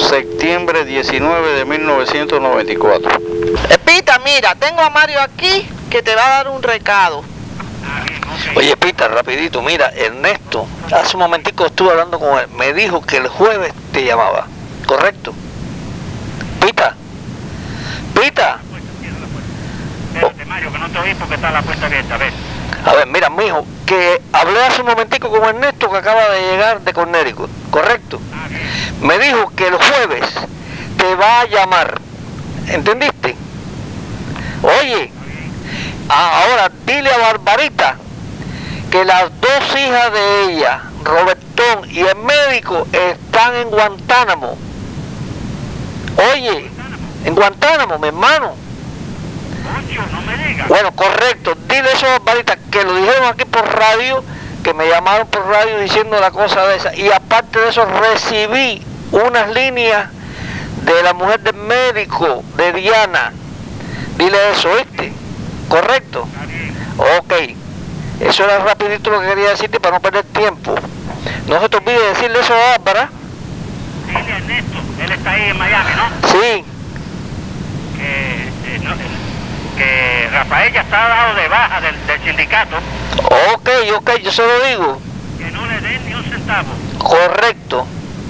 septiembre 19 de 1994. Pita, mira, tengo a Mario aquí que te va a dar un recado. Oye, Pita, rapidito, mira, Ernesto, hace un momentico estuve hablando con él, me dijo que el jueves te llamaba, ¿correcto? Pita. Espérate, Mario, que no te oí porque está la puerta abierta, a ver. A ver, mira, mijo, que hablé hace un momentico con Ernesto que acaba de llegar de Connecticut, ¿correcto? Me dijo que el jueves te va a llamar, ¿entendiste? Oye, ahora dile a Barbarita que las dos hijas de ella, Robertón y el médico, están en Guantánamo. Oye, en Guantánamo, mi hermano. No me digas. Bueno, correcto, dile eso a Barbarita, que lo dijeron aquí por radio, que me llamaron por radio diciendo la cosa de esa. Y aparte de eso, recibí unas líneas de la mujer del médico, de Diana. Dile eso, ¿viste? ¿Correcto? Ok. Eso era rapidito lo que quería decirte para no perder tiempo. No se te olvide decirle eso a Bárbara. Dile a Ernesto, él está ahí en Miami, ¿no? Sí. Que Rafael ya está dado de baja del sindicato. Ok, yo se lo digo. Que no le den ni un centavo. Correcto.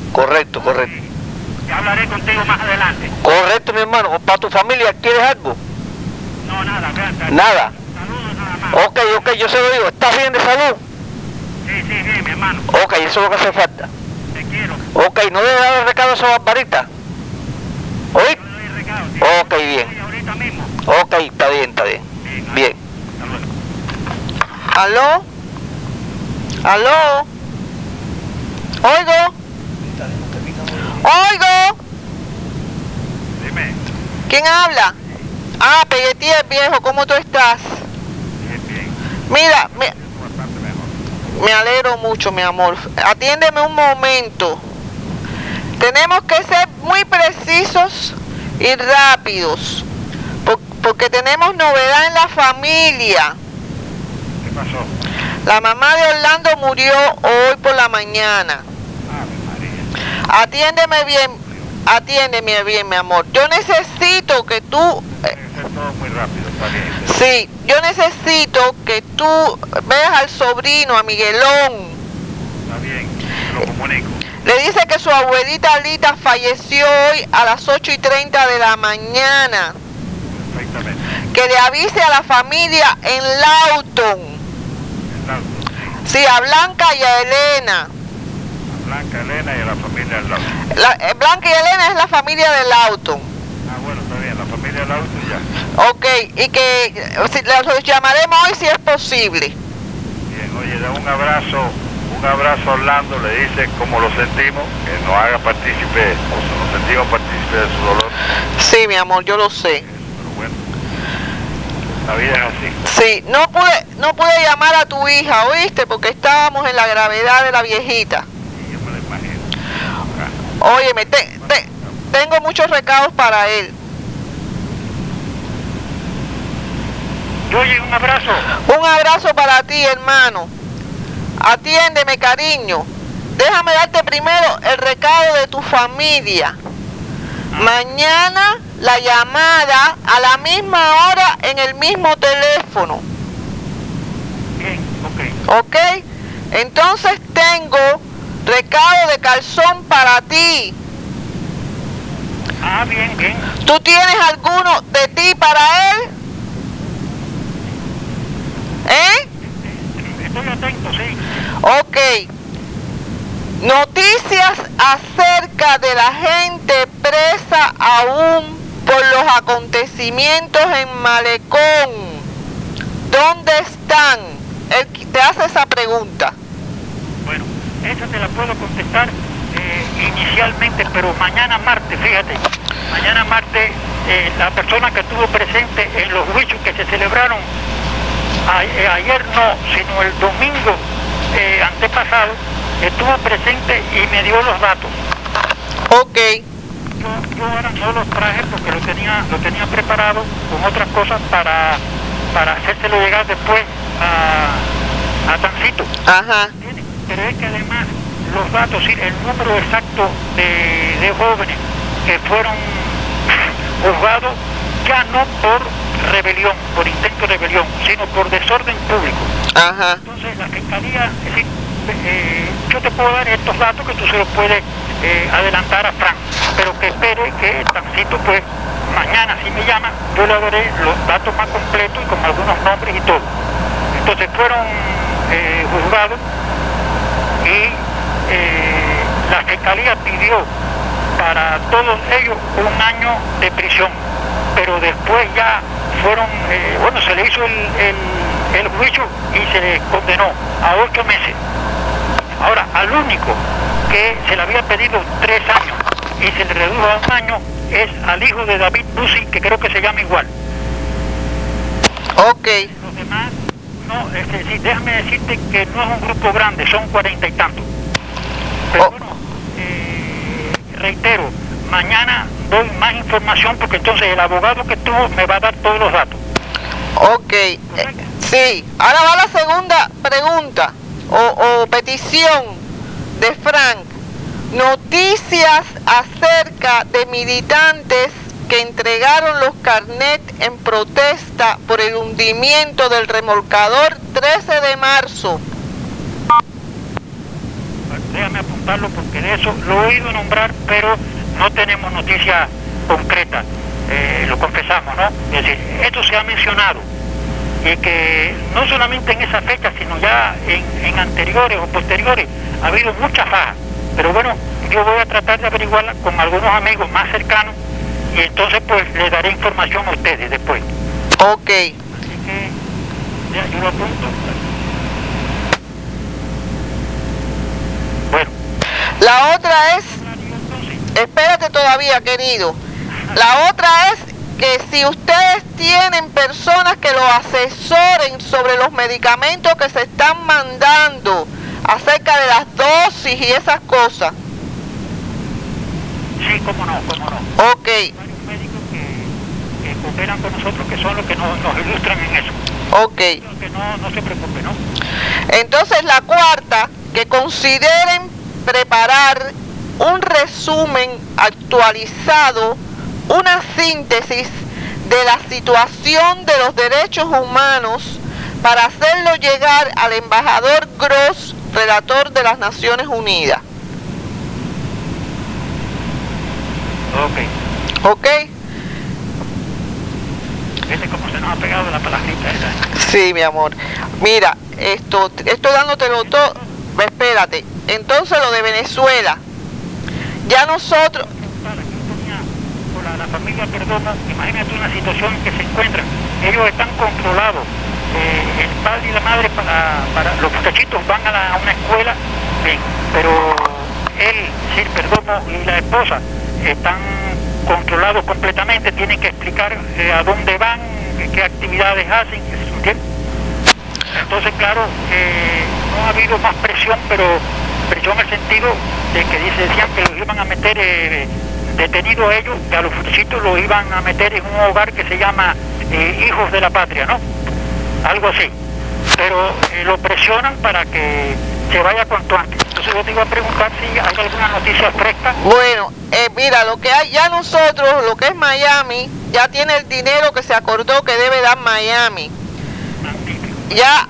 Ya hablaré contigo más adelante. Correcto, mi hermano. ¿Para tu familia quieres algo? No, nada, gracias. Nada. Saludos nada más. Ok, yo se lo digo. ¿Estás bien de salud? Sí, bien, mi hermano. Ok, eso es lo que hace falta. Te quiero. Ok, no debe dar el recado a esa Barbarita. ¿Oíste? Yo le doy el recado, sí. Ok, bien. Sí, ahorita mismo. Ok, está bien. Bien. Hasta luego. ¿Aló? Oigo. Dime. ¿Quién habla? Peguetí el viejo, ¿cómo tú estás? Bien. Mira, Bastante mejor. me alegro mucho, mi amor. Atiéndeme un momento. Tenemos que ser muy precisos y rápidos, porque tenemos novedad en la familia. ¿Qué pasó? La mamá de Orlando murió hoy por la mañana. María. Atiéndeme bien, mi amor. Yo necesito que tú... Tiene que ser todo muy rápido, está bien. Sí, yo necesito que tú veas al sobrino, a Miguelón. Está bien, lo comunico. Le dice que su abuelita Alita falleció hoy a las 8:30 de la mañana. Perfectamente. Que le avise a la familia en Lawton. Sí, a Blanca y a Elena. A Blanca, Elena y a la familia del lado. Blanca y Elena es la familia de Lawton. Bueno, está bien, la familia del auto ya. Ok, y que los llamaremos hoy si es posible. Bien, oye, da un abrazo a Orlando, le dice cómo lo sentimos, que nos haga partícipe, o nos sentimos partícipe de su dolor. Sí, mi amor, yo lo sé. Pero bueno, la vida es así. Sí, no pude llamar a tu hija, ¿oíste? Porque estábamos en la gravedad de la viejita. Y yo me lo imagino. Óyeme, tengo muchos recados para él. Oye, un abrazo. Un abrazo para ti, hermano. Atiéndeme, cariño. Déjame darte primero el recado de tu familia. Mañana la llamada a la misma hora en el mismo teléfono. Bien, ok. ¿Ok? Entonces tengo recado de calzón para ti. Bien. ¿Tú tienes alguno de ti para él? Estoy atento, sí. Ok. Noticias acerca de la gente presa aún por los acontecimientos en Malecón. ¿Dónde están? Él te hace esa pregunta. Bueno, esa te la puedo contestar inicialmente, pero mañana martes, fíjate. Mañana martes, la persona que estuvo presente en los juicios que se celebraron ayer no, sino el domingo antepasado, estuvo presente y me dio los datos. Ok. Yo ahora no los traje porque lo tenía preparado con otras cosas para hacérselo llegar después a Tancito. Ajá. Pero es que además los datos, el número exacto de jóvenes que fueron juzgados ya no por rebelión, por intento de rebelión, sino por desorden público. Ajá. Entonces la Fiscalía, es decir, yo te puedo dar estos datos que tú se los puedes adelantar a Frank, pero que espere que Tancito, pues mañana si me llama, yo le daré los datos más completos y con algunos nombres y todo. Entonces fueron juzgados y la Fiscalía pidió para todos ellos 1 año de prisión, pero después ya fueron, bueno, se le hizo el juicio y se le condenó a 8 meses. Ahora, al único que se le había pedido 3 años y se le redujo a 1 año es al hijo de David Bussi, que creo que se llama igual. Ok. Los demás, no, sí, déjame decirte que no es un grupo grande, son 40 y tantos. Pero bueno, reitero, mañana doy más información porque entonces el abogado que tuvo me va a dar todos los datos. Ok. Sí. Ahora va la segunda pregunta o petición de Frank. Noticias acerca de militantes que entregaron los carnets en protesta por el hundimiento del remolcador 13 de marzo. Déjame apuntarlo porque de eso lo he oído nombrar, pero no tenemos noticias concretas, lo confesamos, ¿no? Es decir, esto se ha mencionado y que no solamente en esa fecha, sino ya en anteriores o posteriores ha habido muchas bajas, pero bueno, yo voy a tratar de averiguarla con algunos amigos más cercanos y entonces pues les daré información a ustedes después. Ok. Así que ya yo lo apunto. Bueno. La otra es, espérate todavía, querido. La otra es que si ustedes tienen personas que lo asesoren sobre los medicamentos que se están mandando, acerca de las dosis y esas cosas. Sí, cómo no. Ok. Hay varios médicos que cooperan con nosotros, que son los que nos ilustran en eso. Ok. Que no se preocupe, ¿no? Entonces la cuarta, que consideren preparar un resumen actualizado, una síntesis de la situación de los derechos humanos para hacerlo llegar al embajador Gross, relator de las Naciones Unidas. Ok. ¿Ok? ¿Viste cómo se nos ha pegado la palabrita esa? Sí, mi amor. Mira, estoy dándotelo todo. Espérate. Entonces lo de Venezuela. Ya nosotros... Por la familia Perdomo, imagínate una situación en que se encuentran. Ellos están controlados. El padre y la madre para los muchachitos van a una escuela, pero él, Sir Perdomo y la esposa están controlados completamente, tienen que explicar a dónde van, qué actividades hacen, ¿entiendes? Entonces, claro, no ha habido más presión, pero presión en el sentido de que decían que los iban a meter detenidos ellos, que a los muchachitos los iban a meter en un hogar que se llama Hijos de la Patria, ¿no? Algo así. Pero lo presionan para que se vaya cuanto antes. Entonces yo te iba a preguntar si hay alguna noticia fresca. Bueno, mira, lo que hay ya nosotros, lo que es Miami, ya tiene el dinero que se acordó que debe dar Miami. Ya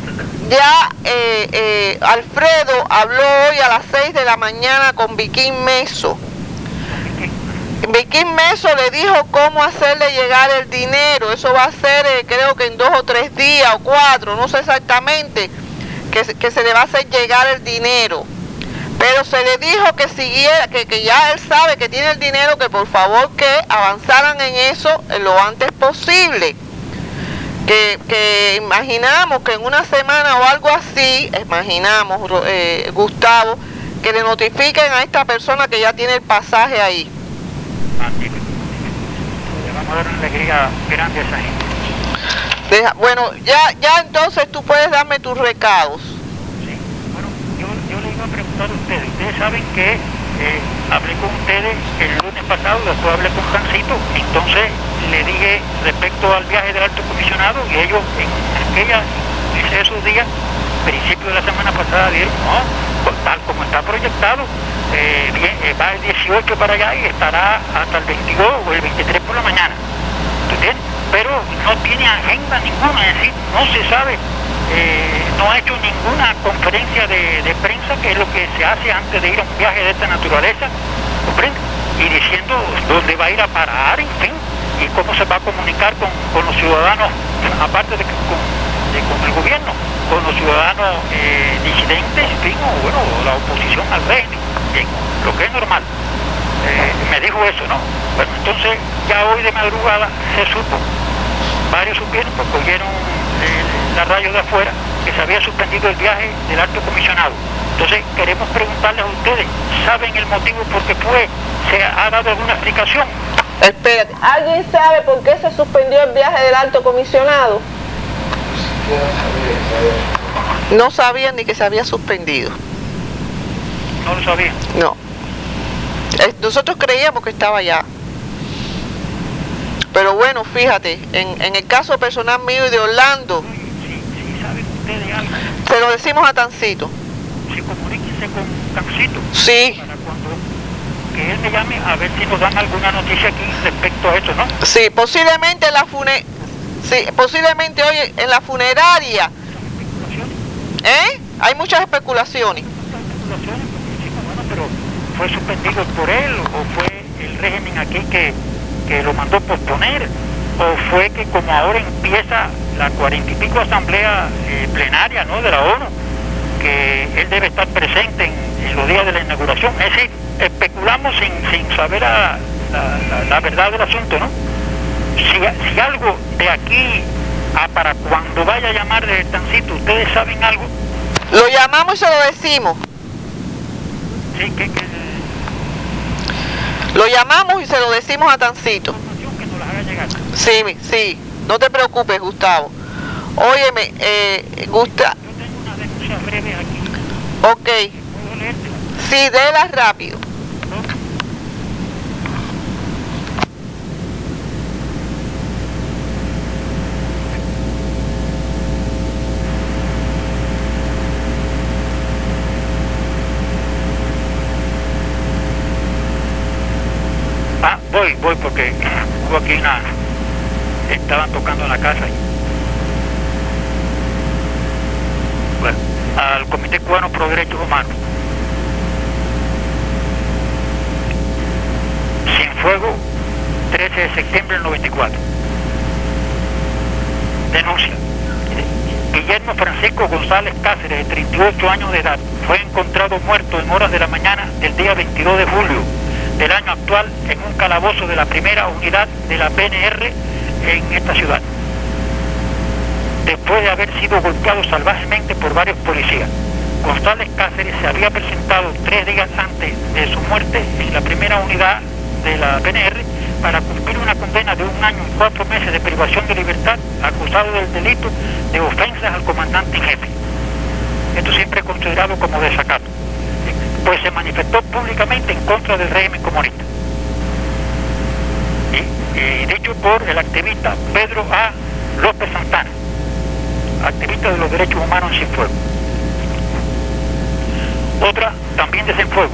Alfredo habló hoy a las 6 de la mañana con Viquín Meso. Viquín Meso le dijo cómo hacerle llegar el dinero. Eso va a ser creo que en 2 o 3 días o 4, no sé exactamente, que se le va a hacer llegar el dinero. Pero se le dijo que siguiera, que ya él sabe que tiene el dinero, que por favor que avanzaran en eso lo antes posible. Que imaginamos que en una semana o algo así, imaginamos, Gustavo, que le notifiquen a esta persona que ya tiene el pasaje ahí. Le vamos a dar una alegría grande a esa gente. Bueno, ya entonces tú puedes darme tus recados. Sí, bueno, yo le iba a preguntar a ustedes. Ustedes saben que hablé con ustedes el lunes pasado, después hablé con Jancito, entonces le dije respecto al viaje del alto comisionado y ellos en esos días, principio de la semana pasada, dijeron, no, tal como está proyectado, va el 18 para allá y estará hasta el 22 o el 23 por la mañana. ¿Entiendes? Pero no tiene agenda ninguna, es decir, no se sabe, no ha hecho ninguna conferencia de prensa, que es lo que se hace antes de ir a un viaje de esta naturaleza, ¿comprende? Y diciendo dónde va a ir a parar, en fin, y cómo se va a comunicar con los ciudadanos, aparte de con el gobierno, con los ciudadanos disidentes, en fin, o bueno, la oposición al régimen, bien, lo que es normal. Me dijo eso, ¿no? Bueno, entonces ya hoy de madrugada se supo, varios supieron, porque oyeron la radio de afuera, que se había suspendido el viaje del alto comisionado. Entonces queremos preguntarles a ustedes, ¿saben el motivo por qué fue? ¿Se ha dado alguna explicación? Espérate, ¿alguien sabe por qué se suspendió el viaje del alto comisionado? No sabían ni que se había suspendido. No lo sabían. No. Nosotros creíamos que estaba allá. Pero bueno, fíjate, en el caso personal mío y de Orlando, Sí, ¿saben ustedes algo? se lo decimos a Tancito. Sí, comuníquense con Tancito. Sí, Para cuando que él me llame a ver si nos dan alguna noticia aquí respecto a esto, ¿no? sí, posiblemente posiblemente hoy en la funeraria, hay muchas especulaciones. Bueno, pero ¿fue suspendido por él o fue el régimen aquí que lo mandó posponer? ¿O fue que como ahora empieza la 40 y pico asamblea plenaria, ¿no?, de la ONU, que él debe estar presente en los días de la inauguración? Es decir, especulamos sin saber la verdad del asunto, ¿no? Si algo de aquí a para cuando vaya a llamar de Tancito, ¿ustedes saben algo? Lo llamamos y se lo decimos. Sí, Lo llamamos y se lo decimos a Tancito. información que nos la haga llegar. Sí, no te preocupes, Gustavo. Óyeme, Gustavo. Yo tengo una denuncia breve aquí. Ok, ¿Puedo leerte? sí, déla rápido. Voy porque hubo aquí estaban tocando en la casa. Bueno, al Comité Cubano Pro Derechos Humanos. Cienfuegos, 13 de septiembre del 94. Denuncia. Guillermo Francisco González Cáceres, de 38 años de edad, fue encontrado muerto en horas de la mañana del día 22 de julio del año actual en un calabozo de la primera unidad de la PNR en esta ciudad, después de haber sido golpeado salvajemente por varios policías. González Cáceres se había presentado 3 días antes de su muerte en la primera unidad de la PNR para cumplir una condena de 1 año y 4 meses de privación de libertad, acusado del delito de ofensas al comandante en jefe. Esto siempre es considerado como desacato, pues se manifestó públicamente en contra del régimen comunista. Y dicho por el activista Pedro A. López Santana, activista de los derechos humanos en Cienfuegos. Otra también de Cienfuegos.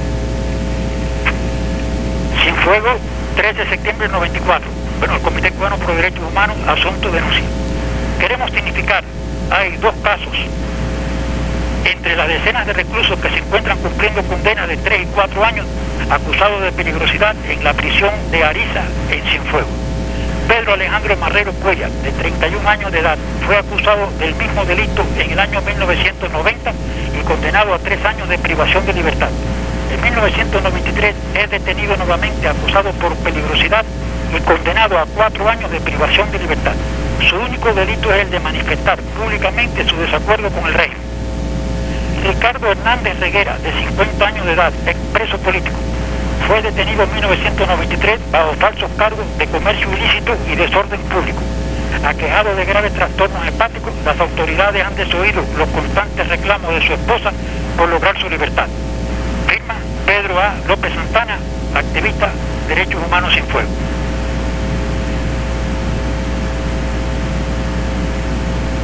Cienfuegos, 13 de septiembre del 94. Bueno, el Comité Cubano Pro Derechos Humanos, asunto denuncia. Queremos significar, hay 2 casos entre las decenas de reclusos que se encuentran cumpliendo condenas de 3 y 4 años acusados de peligrosidad en la prisión de Ariza, en Cienfuegos. Pedro Alejandro Marrero Cuellar, de 31 años de edad, fue acusado del mismo delito en el año 1990 y condenado a 3 años de privación de libertad. En 1993 es detenido nuevamente, acusado por peligrosidad y condenado a 4 años de privación de libertad. Su único delito es el de manifestar públicamente su desacuerdo con el régimen. Ricardo Hernández Reguera, de 50 años de edad, expreso político, fue detenido en 1993 bajo falsos cargos de comercio ilícito y desorden público. Aquejado de graves trastornos hepáticos, las autoridades han desoído los constantes reclamos de su esposa por lograr su libertad. Firma Pedro A. López Santana, activista Derechos Humanos Cienfuegos.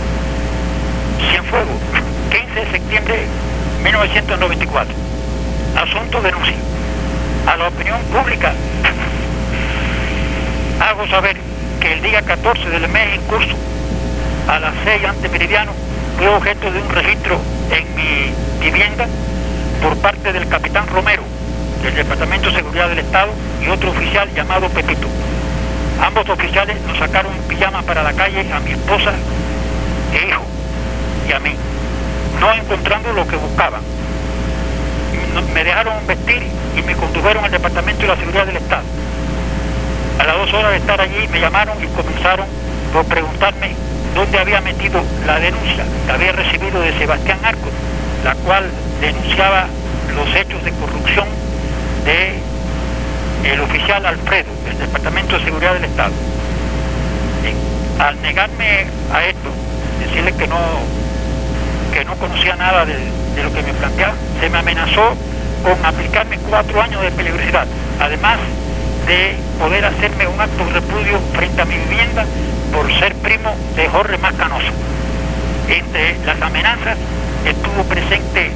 Cienfuegos, 15 de septiembre de 1994. asunto denuncia. A la opinión pública hago saber que el día 14 del mes en curso, a las 6 ante meridiano, fui objeto de un registro en mi vivienda por parte del capitán Romero, del Departamento de Seguridad del Estado, y otro oficial llamado Pepito. Ambos oficiales nos sacaron en pijama para la calle a mi esposa e hijo y a mí, no encontrando lo que buscaban. Me dejaron vestir y me condujeron al Departamento de la Seguridad del Estado. A las 2 horas de estar allí me llamaron y comenzaron por preguntarme dónde había metido la denuncia que había recibido de Sebastián Arcos, la cual denunciaba los hechos de corrupción del oficial Alfredo, del Departamento de Seguridad del Estado. Al negarme a esto, decirle que no conocía nada de lo que me planteaba, se me amenazó con aplicarme 4 años de peligrosidad, además de poder hacerme un acto de repudio frente a mi vivienda por ser primo de Jorge Mas Canosa. Entre las amenazas estuvo presente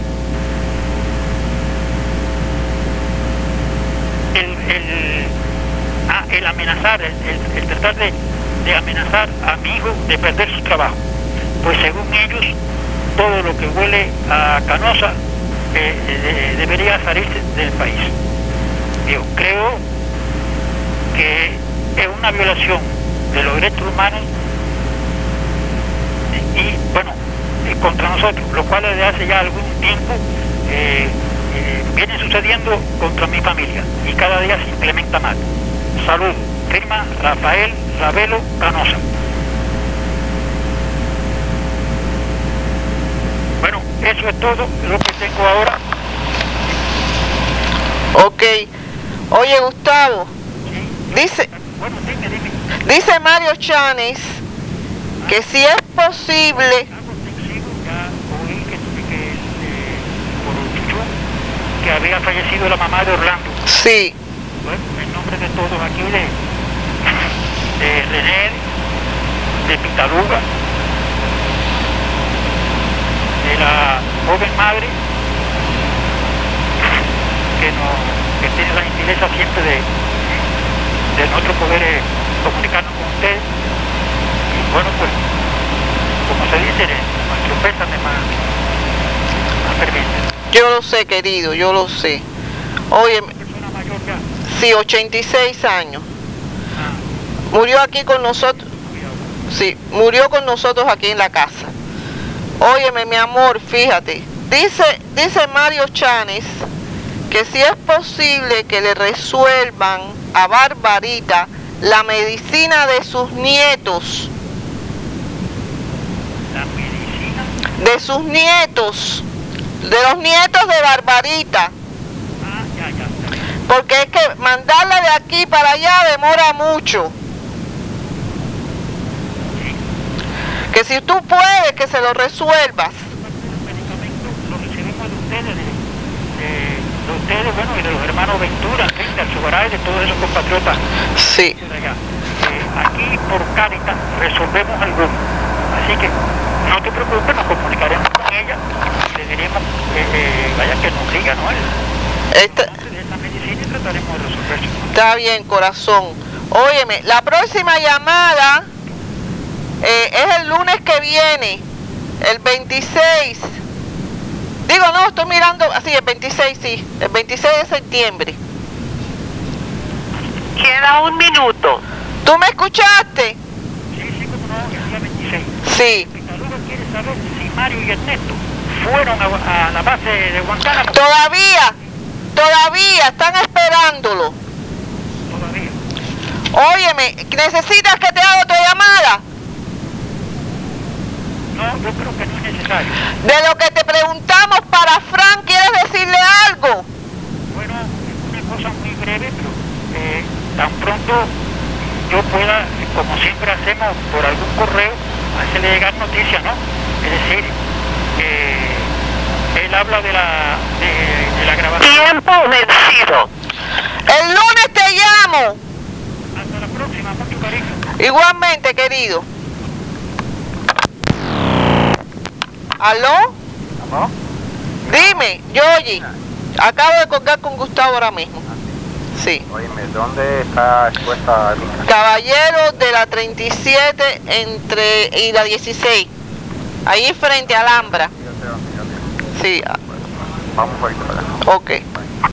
el amenazar, el tratar de amenazar a mi hijo de perder su trabajo, pues según ellos todo lo que huele a Canosa debería salirse del país. Yo creo que es una violación de los derechos humanos y bueno, contra nosotros, lo cual desde hace ya algún tiempo viene sucediendo contra mi familia y cada día se implementa más. Saludos. Firma Rafael Ravelo Canosa. Bueno, eso es todo lo que tengo ahora. Ok. Oye, Gustavo, dice, bueno, dime. dice Mario Chanes que si es posible... Algo extensivo, ya oí por Chuchu, que había fallecido la mamá de Orlando. Sí. Bueno, en nombre de todos aquí, de René, de Pitaluga, de la joven madre, que tiene la gentileza siempre de nosotros poder comunicarnos con ustedes. Y bueno, pues, como se dice, nuestro pésame más ferviente. Yo lo sé, querido, yo lo sé. Oye, Persona mayor ya. sí, 86 años. Murió aquí con nosotros. Sí, murió con nosotros aquí en la casa. Óyeme, mi amor, fíjate. Dice Mario Chanes que si es posible que le resuelvan a Barbarita la medicina de sus nietos. La medicina. De sus nietos. De los nietos de Barbarita. Ah, ya. Porque es que mandarla de aquí para allá demora mucho. Que si tú puedes, que se lo resuelvas. Los medicamentos los recibimos de ustedes, de ustedes, bueno, y de los hermanos Ventura, en fin, de Alzugaray, de todos esos compatriotas. Sí. De allá. Aquí por Cáritas resolvemos algunos. Así que no te preocupes, nos comunicaremos con ella y le diremos vaya que nos diga, ¿no? Entonces, de esa medicina y trataremos de resolver. Está bien, corazón. Óyeme, la próxima llamada es el lunes que viene, el 26. Digo, no, estoy mirando, así, el 26, sí, el 26 de septiembre. Queda 1 minuto. ¿Tú me escuchaste? Sí, como no, el día 26. Sí. Pitaluga quiere saber si Mario y Ernesto fueron a la base de Guantánamo. Todavía están esperándolo. Todavía. Óyeme, ¿necesitas que te haga otra llamada? No, yo creo que no es necesario. De lo que te preguntamos para Frank, ¿quieres decirle algo? Bueno, es una cosa muy breve, pero tan pronto yo pueda, como siempre hacemos por algún correo, hacerle llegar noticias, ¿no? Es decir, él habla de la grabación. Tiempo vencido. El lunes te llamo. Hasta la próxima, mucho cariño. Igualmente, querido. ¿Aló? ¿No? Dime, Yoyi. Acabo de colgar con Gustavo ahora mismo. Sí. Oíme, ¿dónde está expuesta mi casa? Caballero de la 37 y la 16. Ahí frente a Alhambra. Yo sé dónde. Sí. Vamos por ahí para acá. Ok.